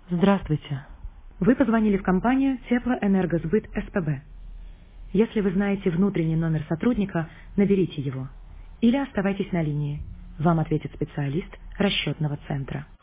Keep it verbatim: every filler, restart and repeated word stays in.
Здравствуйте. Вы позвонили в компанию Теплоэнергосбыт СПБ. Если вы знаете внутренний номер сотрудника, наберите его. Или оставайтесь на линии. Вам ответит специалист расчетного центра.